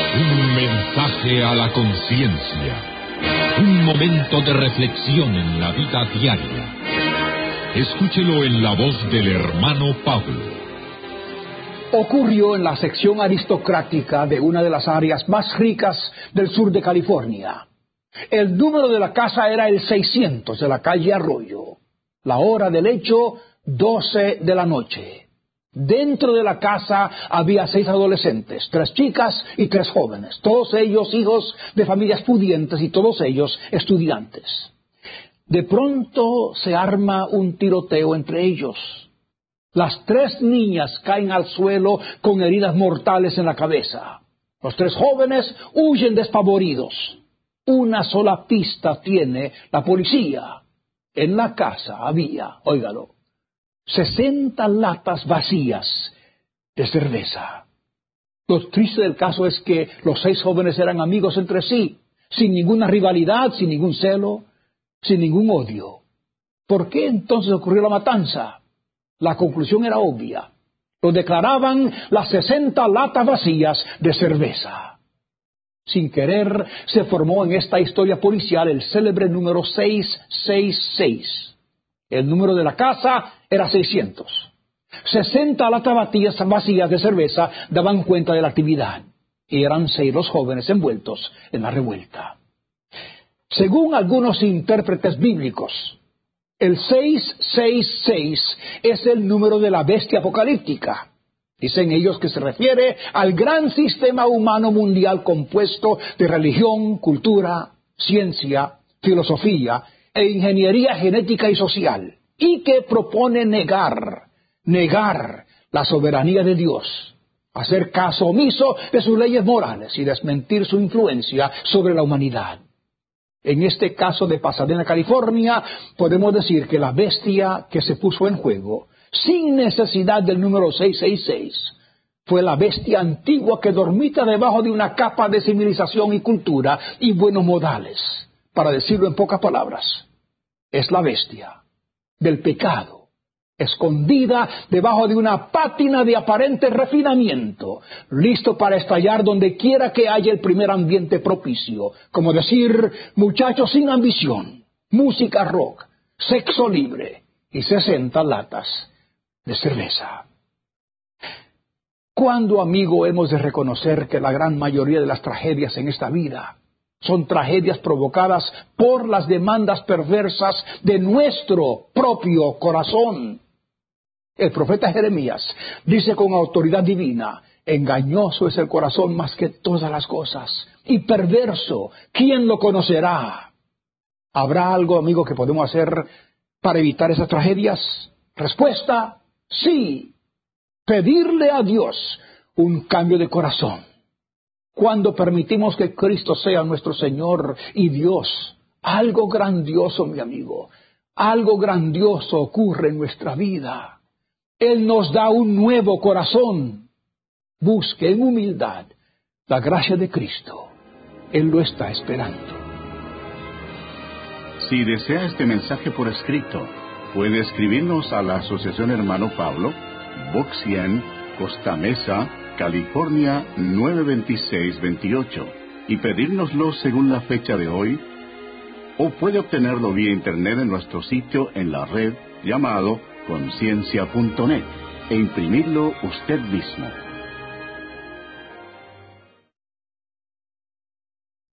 Un mensaje a la conciencia. Un momento de reflexión en la vida diaria. Escúchelo en la voz del hermano Pablo. Ocurrió en la sección aristocrática de una de las áreas más ricas del sur de California. El número de la casa era el 600 de la calle Arroyo. La hora del hecho, 12 de la noche. Dentro de la casa había 6 adolescentes, 3 chicas y 3 jóvenes, todos ellos hijos de familias pudientes y todos ellos estudiantes. De pronto se arma un tiroteo entre ellos. Las 3 niñas caen al suelo con heridas mortales en la cabeza. Los 3 jóvenes huyen despavoridos. Una sola pista tiene la policía. En la casa había, óigalo, 60 latas vacías de cerveza. Lo triste del caso es que los 6 jóvenes eran amigos entre sí, sin ninguna rivalidad, sin ningún celo, sin ningún odio. ¿Por qué entonces ocurrió la matanza? La conclusión era obvia. Lo declaraban las 60 latas vacías de cerveza. Sin querer, se formó en esta historia policial el célebre número 666. El número de la casa era 600. 60 latas vacías de cerveza daban cuenta de la actividad. Y eran 6 los jóvenes envueltos en la revuelta. Según algunos intérpretes bíblicos, el 666 es el número de la bestia apocalíptica. Dicen ellos que se refiere al gran sistema humano mundial compuesto de religión, cultura, ciencia, filosofía e ingeniería genética y social, y que propone negar la soberanía de Dios, hacer caso omiso de sus leyes morales y desmentir su influencia sobre la humanidad. En este caso de Pasadena, California, podemos decir que la bestia que se puso en juego, sin necesidad del número 666, fue la bestia antigua que dormita debajo de una capa de civilización y cultura y buenos modales. Para decirlo en pocas palabras, es la bestia del pecado, escondida debajo de una pátina de aparente refinamiento, listo para estallar donde quiera que haya el primer ambiente propicio, como decir, muchachos sin ambición, música rock, sexo libre y 60 latas de cerveza. ¿Cuándo, amigo, hemos de reconocer que la gran mayoría de las tragedias en esta vida son tragedias provocadas por las demandas perversas de nuestro propio corazón? El profeta Jeremías dice con autoridad divina, engañoso es el corazón más que todas las cosas, y perverso, ¿quién lo conocerá? ¿Habrá algo, amigo, que podemos hacer para evitar esas tragedias? Respuesta, sí. Pedirle a Dios un cambio de corazón. Cuando permitimos que Cristo sea nuestro Señor y Dios, algo grandioso, mi amigo, algo grandioso ocurre en nuestra vida. Él nos da un nuevo corazón. Busque en humildad la gracia de Cristo. Él lo está esperando. Si desea este mensaje por escrito, puede escribirnos a la Asociación Hermano Pablo, Box 100, Costa Mesa, California 92628, y pedírnoslo según la fecha de hoy, o puede obtenerlo vía internet en nuestro sitio en la red llamado conciencia.net e imprimirlo usted mismo.